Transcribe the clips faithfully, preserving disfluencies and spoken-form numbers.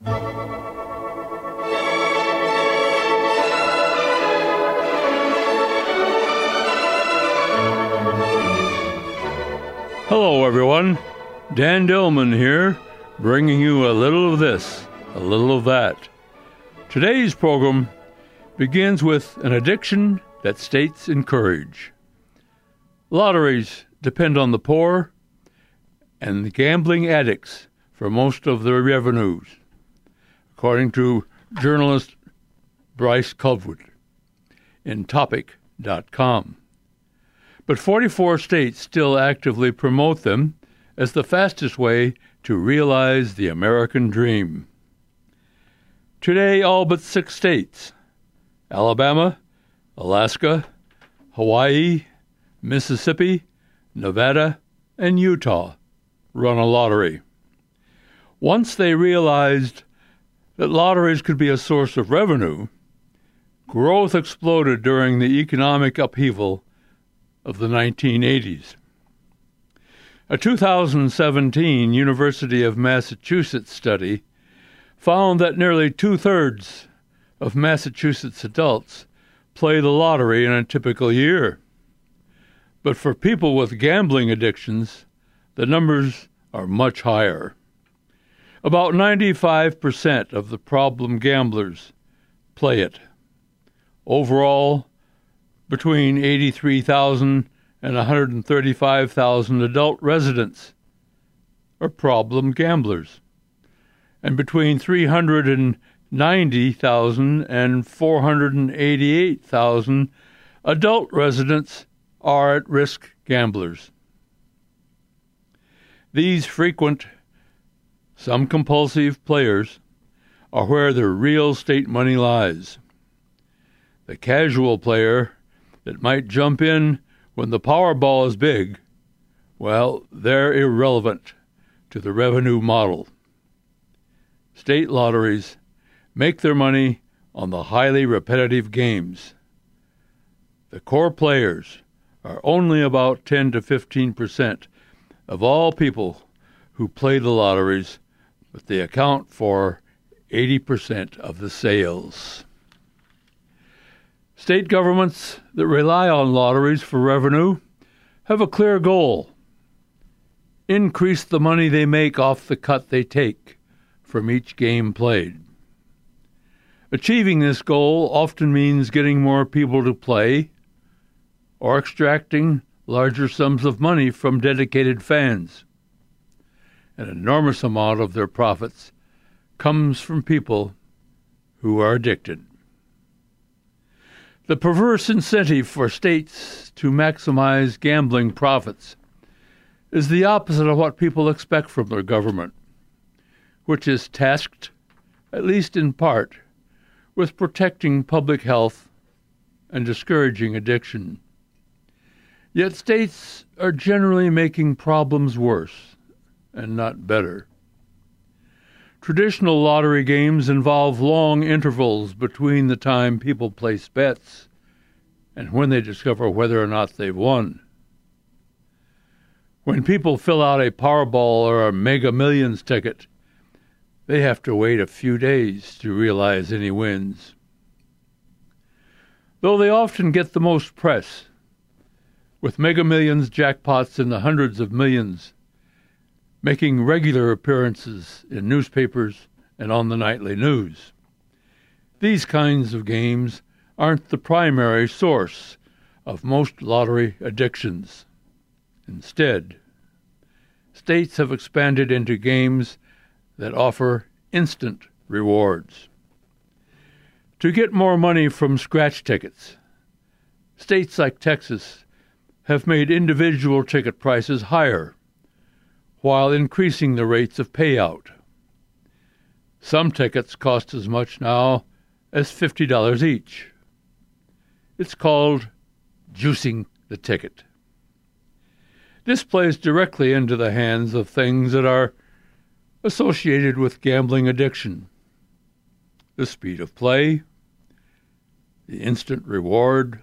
Hello, everyone. Dan Dillman here, bringing you a little of this, a little of that. Today's program begins with an addiction that states encourage. Lotteries depend on the poor and the gambling addicts for most of their revenues, according to journalist Bryce Culpwood in Topic dot com. But forty-four states still actively promote them as the fastest way to realize the American dream. Today, all but six states, Alabama, Alaska, Hawaii, Mississippi, Nevada, and Utah, run a lottery. Once they realized that lotteries could be a source of revenue, growth exploded during the economic upheaval of the nineteen eighties. A two thousand seventeen University of Massachusetts study found that nearly two-thirds of Massachusetts adults play the lottery in a typical year. But for people with gambling addictions, the numbers are much higher. About ninety-five percent of the problem gamblers play it. Overall, between eighty-three thousand and one hundred thirty-five thousand adult residents are problem gamblers, and between three hundred ninety thousand and four hundred eighty-eight thousand adult residents are at-risk gamblers. These frequent, some compulsive players are where the real state money lies. The casual player that might jump in when the Powerball is big, well, they're irrelevant to the revenue model. State lotteries make their money on the highly repetitive games. The core players are only about ten to fifteen percent of all people who play the lotteries, but they account for eighty percent of the sales. State governments that rely on lotteries for revenue have a clear goal: increase the money they make off the cut they take from each game played. Achieving this goal often means getting more people to play or extracting larger sums of money from dedicated fans. An enormous amount of their profits comes from people who are addicted. The perverse incentive for states to maximize gambling profits is the opposite of what people expect from their government, which is tasked, at least in part, with protecting public health and discouraging addiction. Yet states are generally making problems worse and not better. Traditional lottery games involve long intervals between the time people place bets and when they discover whether or not they've won. When people fill out a Powerball or a Mega Millions ticket, they have to wait a few days to realize any wins. Though they often get the most press, with Mega Millions jackpots in the hundreds of millions, making regular appearances in newspapers and on the nightly news. These kinds of games aren't the primary source of most lottery addictions. Instead, states have expanded into games that offer instant rewards. To get more money from scratch tickets, states like Texas have made individual ticket prices higher, while increasing the rates of payout. Some tickets cost as much now as fifty dollars each. It's called juicing the ticket. This plays directly into the hands of things that are associated with gambling addiction: the speed of play, the instant reward,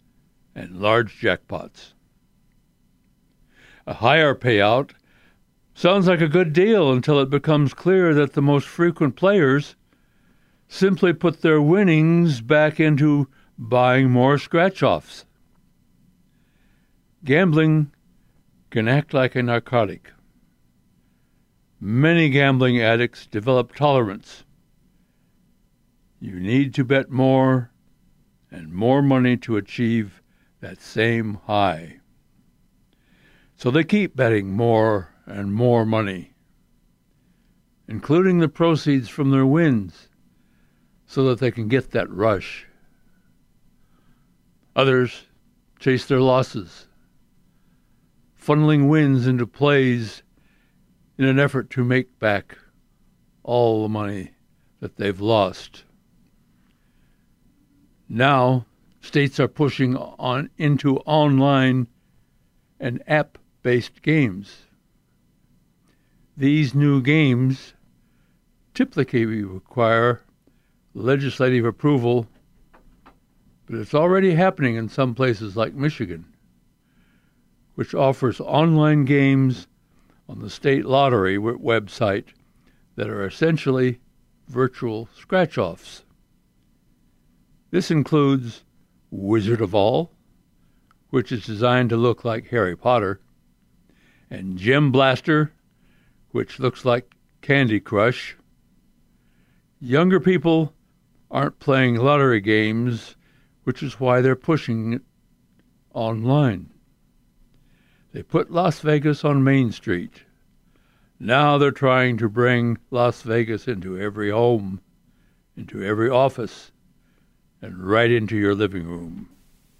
and large jackpots. A higher payout Sounds like a good deal until it becomes clear that the most frequent players simply put their winnings back into buying more scratch-offs. Gambling can act like a narcotic. Many gambling addicts develop tolerance. You need to bet more and more money to achieve that same high. So they keep betting more and more money, including the proceeds from their wins, so that they can get that rush. Others chase their losses, funneling wins into plays in an effort to make back all the money that they've lost. Now, states are pushing on into online and app-based games. These new games typically require legislative approval, but it's already happening in some places like Michigan, which offers online games on the state lottery website that are essentially virtual scratch-offs. This includes Wizard of All, which is designed to look like Harry Potter, and Gem Blaster, which looks like Candy Crush. Younger people aren't playing lottery games, which is why they're pushing it online. They put Las Vegas on Main Street. Now they're trying to bring Las Vegas into every home, into every office, and right into your living room.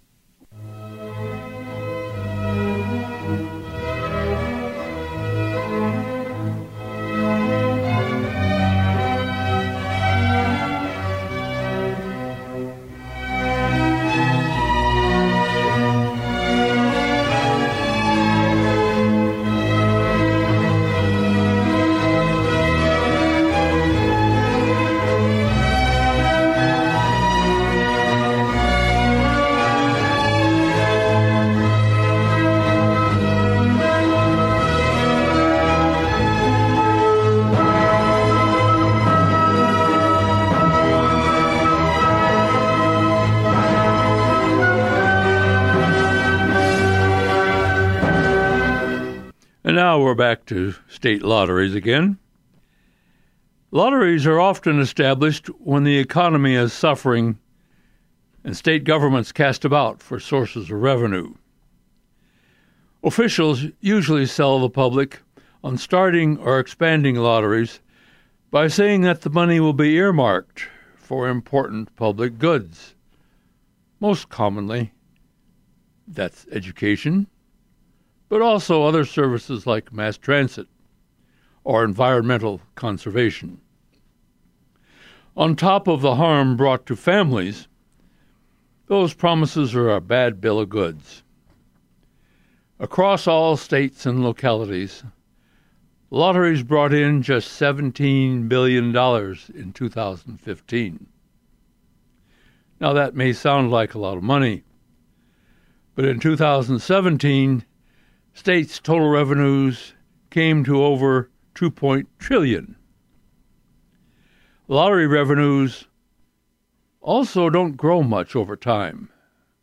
And now we're back to state lotteries again. Lotteries are often established when the economy is suffering and state governments cast about for sources of revenue. Officials usually sell the public on starting or expanding lotteries by saying that the money will be earmarked for important public goods. Most commonly, that's education, but also other services like mass transit or environmental conservation. On top of the harm brought to families, those promises are a bad bill of goods. Across all states and localities, lotteries brought in just seventeen billion dollars in two thousand fifteen. Now that may sound like a lot of money, but in two thousand seventeen, states' total revenues came to over two point two trillion dollars. Lottery revenues also don't grow much over time.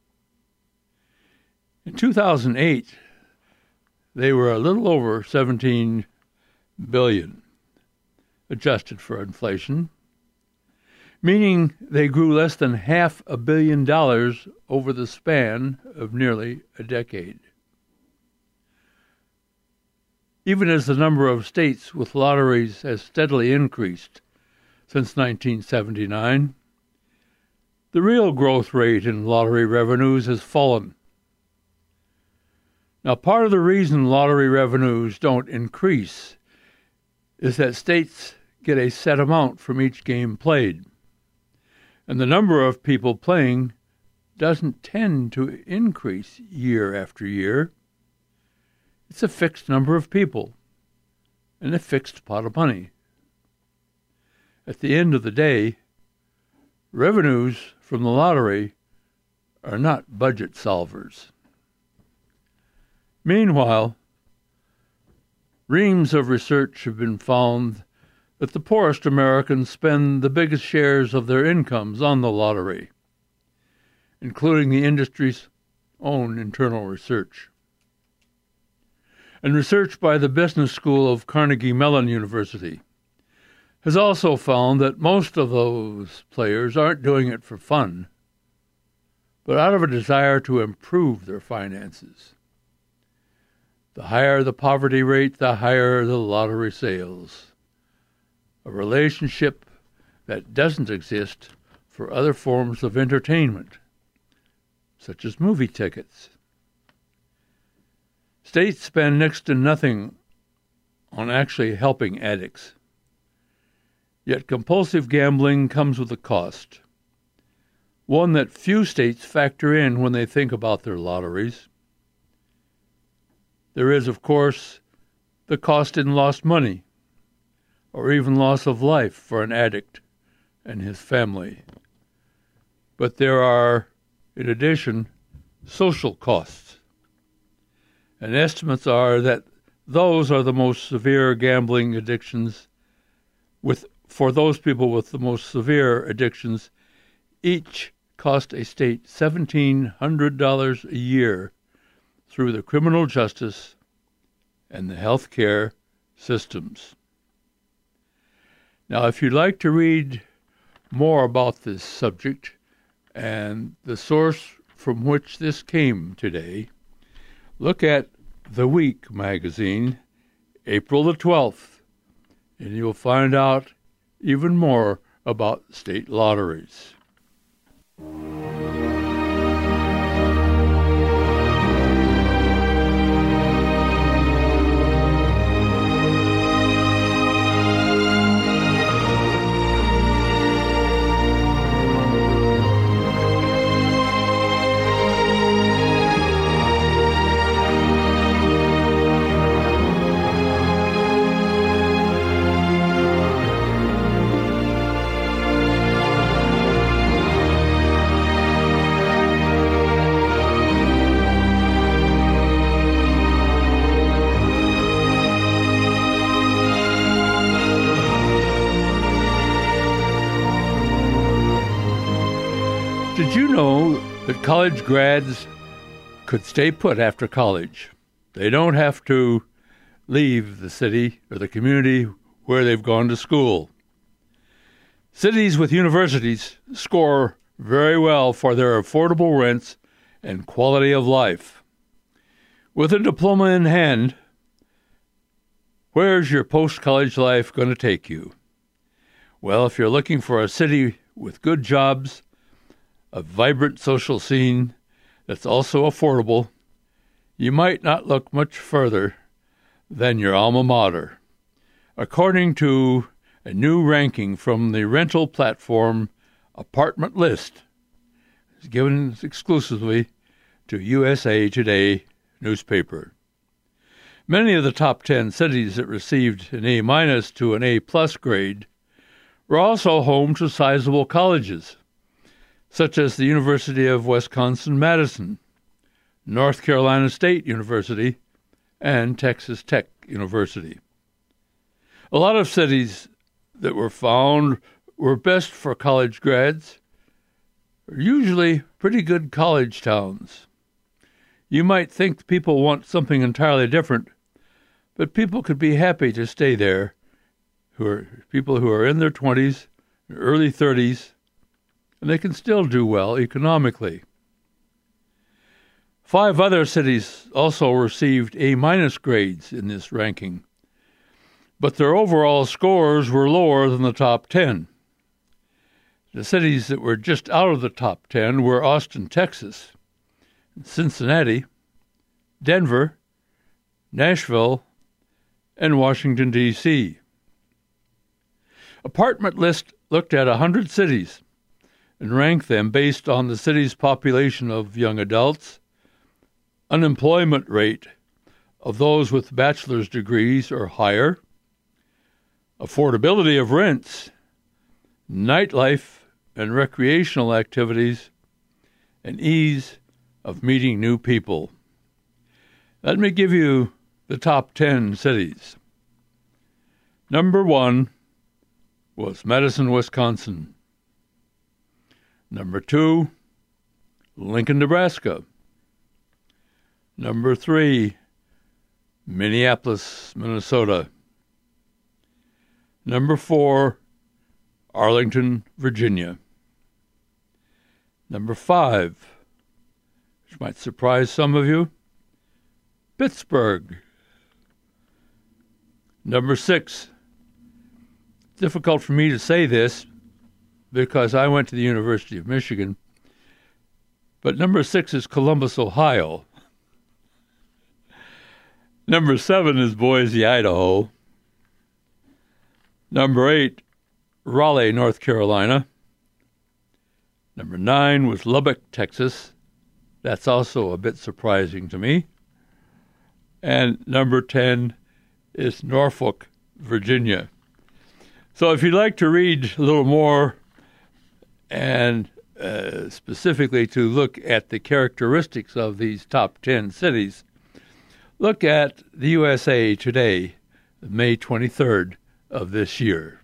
In two thousand eight, they were a little over seventeen billion dollars, adjusted for inflation, meaning they grew less than half a billion dollars over the span of nearly a decade. Even as the number of states with lotteries has steadily increased since nineteen seventy-nine, the real growth rate in lottery revenues has fallen. Now, part of the reason lottery revenues don't increase is that states get a set amount from each game played, and the number of people playing doesn't tend to increase year after year. It's a fixed number of people and a fixed pot of money. At the end of the day, revenues from the lottery are not budget solvers. Meanwhile, Reams of research have been found that the poorest Americans spend the biggest shares of their incomes on the lottery, including the industry's own internal research. And research by the Business School of Carnegie Mellon University has also found that most of those players aren't doing it for fun, but out of a desire to improve their finances. The higher the poverty rate, the higher the lottery sales. A relationship that doesn't exist for other forms of entertainment, such as movie tickets. States spend next to nothing on actually helping addicts. Yet compulsive gambling comes with a cost, one that few states factor in when they think about their lotteries. There is, of course, the cost in lost money, or even loss of life for an addict and his family. But there are, in addition, social costs. And estimates are that those are the most severe gambling addictions. With for those people with the most severe addictions, each cost a state one thousand seven hundred dollars a year through the criminal justice and the health care systems. Now, if you'd like to read more about this subject and the source from which this came today, look at The Week magazine, April the twelfth, and you'll find out even more about state lotteries. Did you know that college grads could stay put after college? They don't have to leave the city or the community where they've gone to school. Cities with universities score very well for their affordable rents and quality of life. With a diploma in hand, where's your post-college life going to take you? Well, if you're looking for a city with good jobs, a vibrant social scene that's also affordable, you might not look much further than your alma mater. According to a new ranking from the rental platform Apartment List, is given exclusively to U S A Today newspaper. Many of the top ten cities that received an A- to an A-plus grade were also home to sizable colleges, such as the University of Wisconsin-Madison, North Carolina State University, and Texas Tech University. A lot of cities that were found were best for college grads are usually pretty good college towns. You might think people want something entirely different, but people could be happy to stay there, who are people who are in their twenties, early thirties, and they can still do well economically. Five other cities also received A- grades in this ranking, but their overall scores were lower than the top ten. The cities that were just out of the top ten were Austin, Texas, Cincinnati, Denver, Nashville, and Washington, D C Apartment List looked at one hundred cities and ranked them based on the city's population of young adults, unemployment rate of those with bachelor's degrees or higher, affordability of rents, nightlife and recreational activities, and ease of meeting new people. Let me give you the top ten cities. Number one was Madison, Wisconsin. Number two, Lincoln, Nebraska. Number three, Minneapolis, Minnesota. Number four, Arlington, Virginia. Number five, which might surprise some of you, Pittsburgh. Number six, difficult for me to say this because I went to the University of Michigan, but number six is Columbus, Ohio. Number seven is Boise, Idaho. Number eight, Raleigh, North Carolina. Number nine was Lubbock, Texas. That's also a bit surprising to me. And number ten is Norfolk, Virginia. So if you'd like to read a little more and uh, specifically to look at the characteristics of these top ten cities, look at the U S A Today, May twenty-third of this year.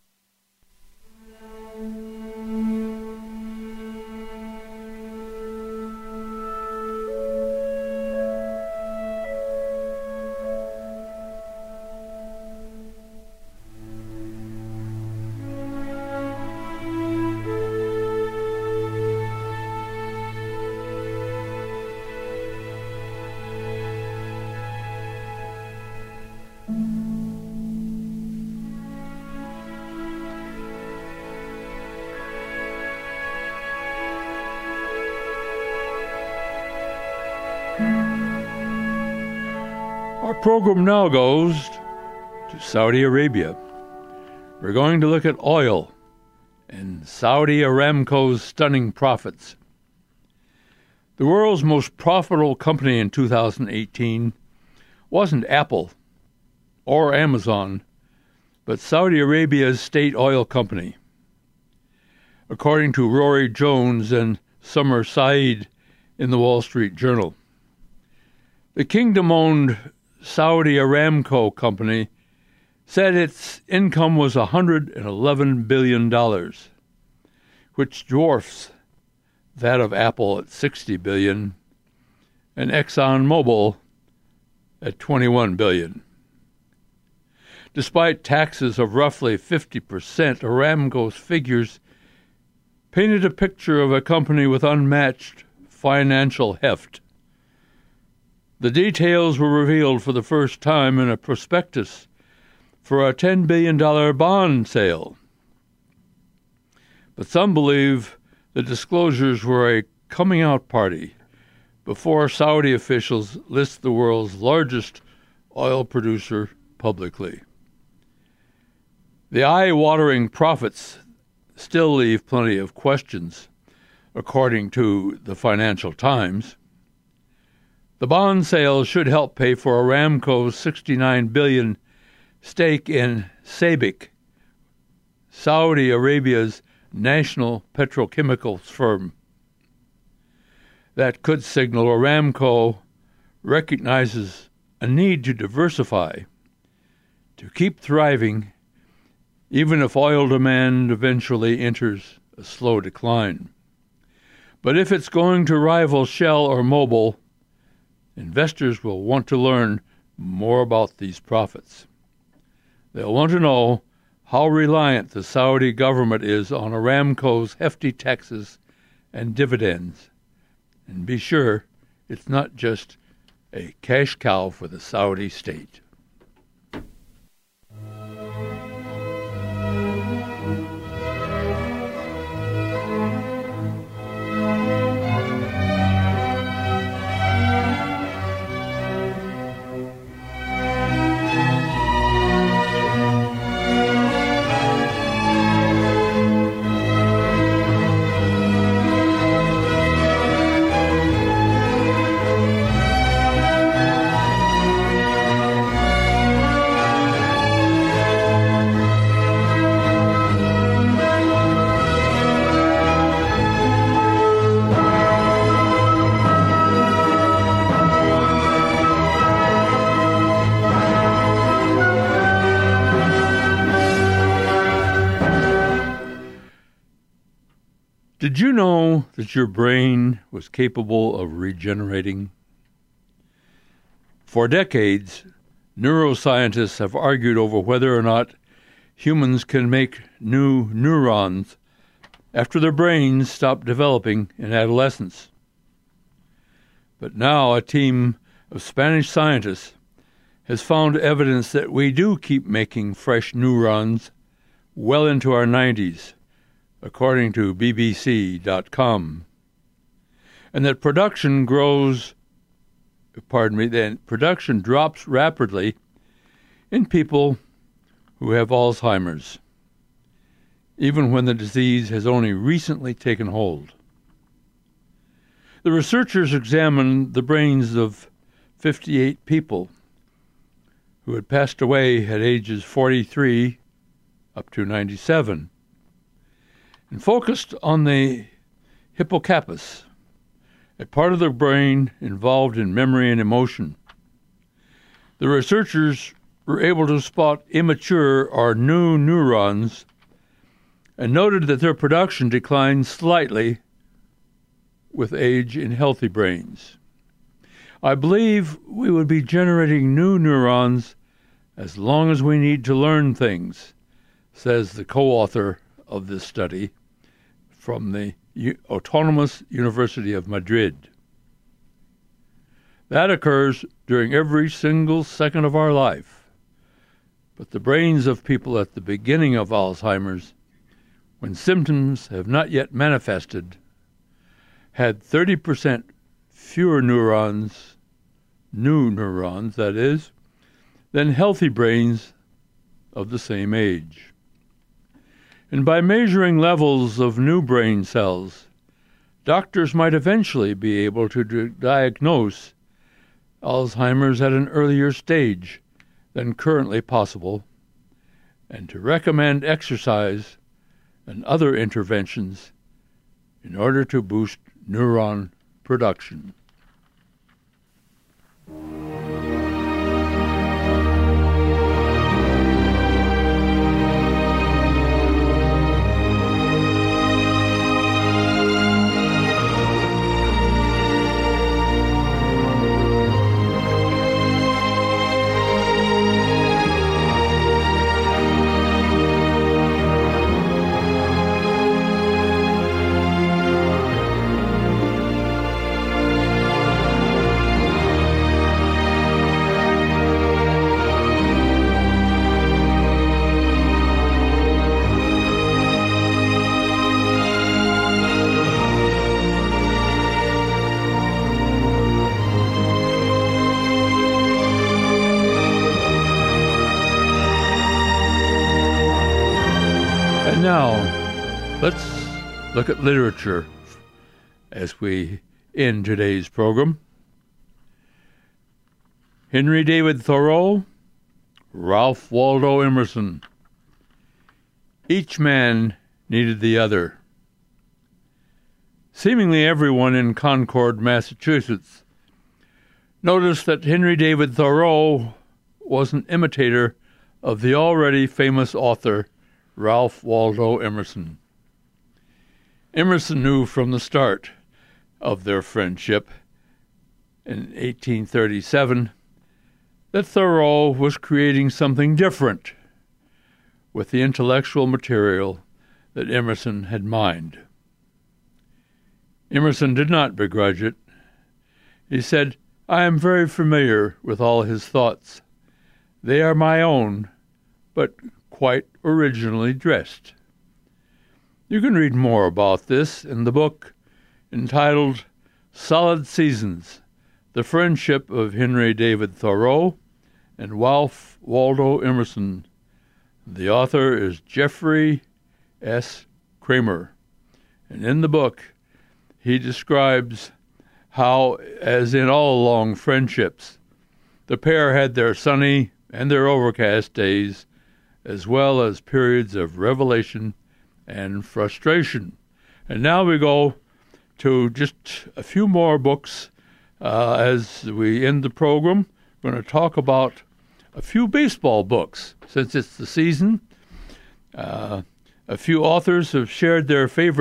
Our program now goes to Saudi Arabia. We're going to look at oil and Saudi Aramco's stunning profits. The world's most profitable company in two thousand eighteen wasn't Apple or Amazon, but Saudi Arabia's state oil company. According to Rory Jones and Summer Saeed in the Wall Street Journal, the kingdom-owned Saudi Aramco company said its income was one hundred eleven billion dollars, which dwarfs that of Apple at sixty billion dollars and ExxonMobil at twenty-one billion dollars. Despite taxes of roughly fifty percent, Aramco's figures painted a picture of a company with unmatched financial heft. The details were revealed for the first time in a prospectus for a ten billion dollars bond sale. But some believe the disclosures were a coming-out party before Saudi officials list the world's largest oil producer publicly. The eye-watering profits still leave plenty of questions, according to the Financial Times. The bond sale should help pay for Aramco's sixty-nine billion dollars stake in SABIC, Saudi Arabia's national petrochemicals firm. That could signal Aramco recognizes a need to diversify, to keep thriving, even if oil demand eventually enters a slow decline. But if it's going to rival Shell or Mobil, investors will want to learn more about these profits. They'll want to know how reliant the Saudi government is on Aramco's hefty taxes and dividends. And be sure it's not just a cash cow for the Saudi state. Did you know that your brain was capable of regenerating? For decades, neuroscientists have argued over whether or not humans can make new neurons after their brains stop developing in adolescence. But now a team of Spanish scientists has found evidence that we do keep making fresh neurons well into our nineties, according to B B C dot com, and that production grows, pardon me, that production drops rapidly in people who have Alzheimer's, even when the disease has only recently taken hold. The researchers examined the brains of fifty-eight people who had passed away at ages forty-three up to ninety-seven, and focused on the hippocampus, a part of the brain involved in memory and emotion. The researchers were able to spot immature or new neurons and noted that their production declined slightly with age in healthy brains. I believe we would be generating new neurons as long as we need to learn things, says the co-author of this study from the U- Autonomous University of Madrid. That occurs during every single second of our life. But the brains of people at the beginning of Alzheimer's, when symptoms have not yet manifested, had thirty percent fewer neurons, new neurons, that is, than healthy brains of the same age. And by measuring levels of new brain cells, doctors might eventually be able to d- diagnose Alzheimer's at an earlier stage than currently possible, and to recommend exercise and other interventions in order to boost neuron production. Now, let's look at literature as we end today's program. Henry David Thoreau, Ralph Waldo Emerson. Each man needed the other. Seemingly everyone in Concord, Massachusetts, noticed that Henry David Thoreau was an imitator of the already famous author Ralph Waldo Emerson. Emerson knew from the start of their friendship in eighteen thirty-seven that Thoreau was creating something different with the intellectual material that Emerson had mined. Emerson did not begrudge it. He said, "I am very familiar with all his thoughts. They are my own, but quite originally dressed." You can read more about this in the book entitled Solid Seasons, The Friendship of Henry David Thoreau and Ralph Waldo Emerson. The author is Jeffrey S. Kramer. And in the book, he describes how, as in all long friendships, the pair had their sunny and their overcast days, as well as periods of revelation and frustration. And now we go to just a few more books uh, as we end the program. We're going to talk about a few baseball books, since it's the season. Uh, a few authors have shared their favorite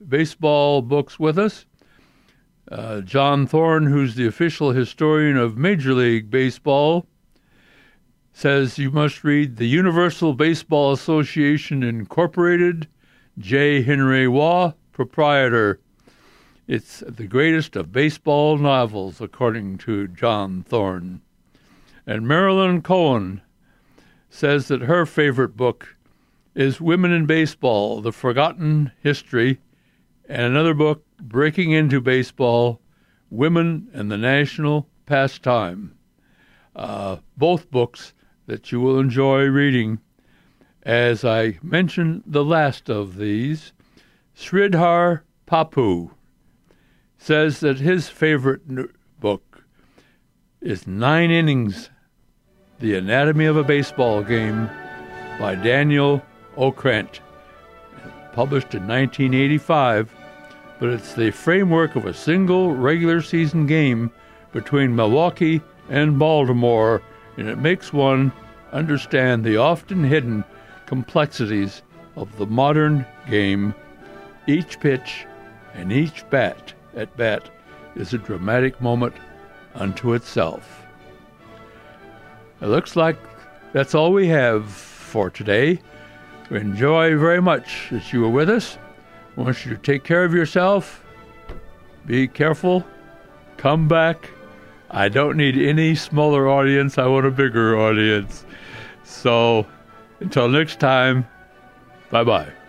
baseball books with us. Uh, John Thorne, who's the official historian of Major League Baseball, says you must read the Universal Baseball Association Incorporated, J. Henry Waugh, proprietor. It's the greatest of baseball novels, according to John Thorne. And Marilyn Cohen says that her favorite book is Women in Baseball, The Forgotten History, and another book, Breaking into Baseball, Women and the National Pastime. Uh, both books that you will enjoy reading. As I mentioned the last of these, Sridhar Papu says that his favorite book is Nine Innings, The Anatomy of a Baseball Game by Daniel Okrent, published in nineteen eighty-five, but it's the framework of a single regular season game between Milwaukee and Baltimore, and it makes one understand the often hidden complexities of the modern game. Each pitch and each bat at bat is a dramatic moment unto itself. It looks like that's all we have for today. We enjoy very much that you were with us. I want you to take care of yourself. Be careful. Come back. I don't need any smaller audience. I want a bigger audience. So until next time, bye-bye.